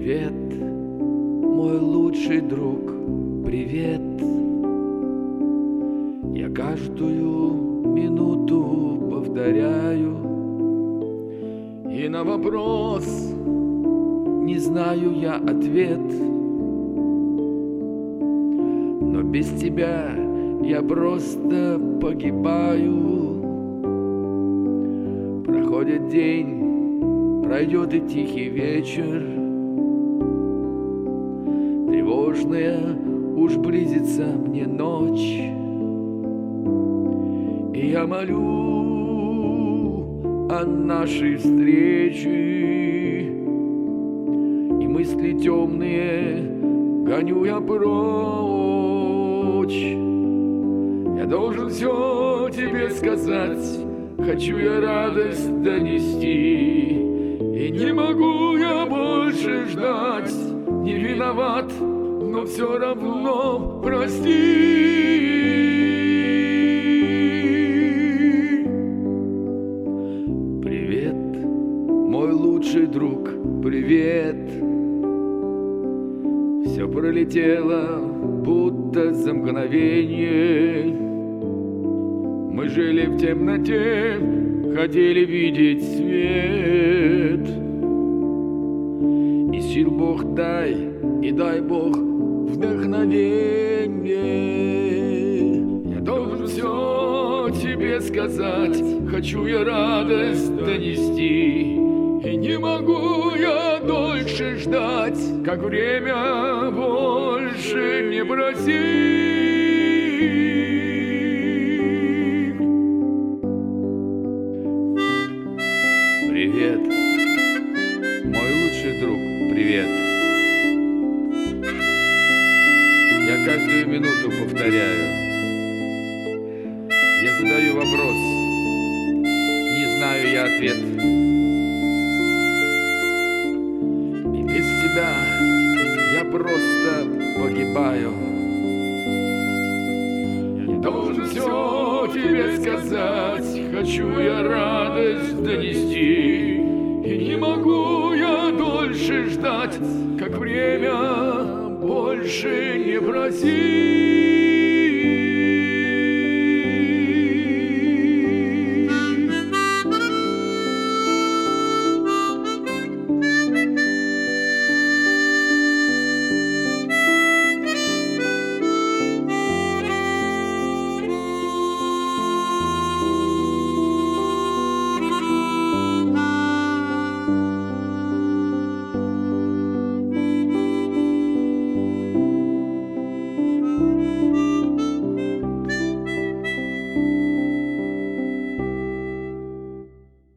Привет, мой лучший друг, привет. Я каждую минуту повторяю, и на вопрос не знаю я ответ. Но без тебя я просто погибаю. Проходит день, пройдет и тихий вечер. Тревожная уж близится мне ночь. И я молю о нашей встрече, и мысли темные гоню я прочь. Я должен все тебе сказать, хочу я радость донести, и не могу я больше ждать. Не виноват, но все равно прости. Привет, мой лучший друг, привет. Все пролетело, будто за мгновение. Мы жили в темноте, хотели видеть свет. И сил Бог дай, и дай Бог вдохновение. Я должен все тебе сказать, хочу я радость донести, и не могу я дольше ждать, как время больше не просить. Привет, мой лучший друг, привет. Я каждую минуту повторяю. Я задаю вопрос, не знаю я ответ. И без тебя я просто погибаю. Я должен все тебе сказать, хочу я радость донести, и не могу я дольше ждать, как время больше не просить.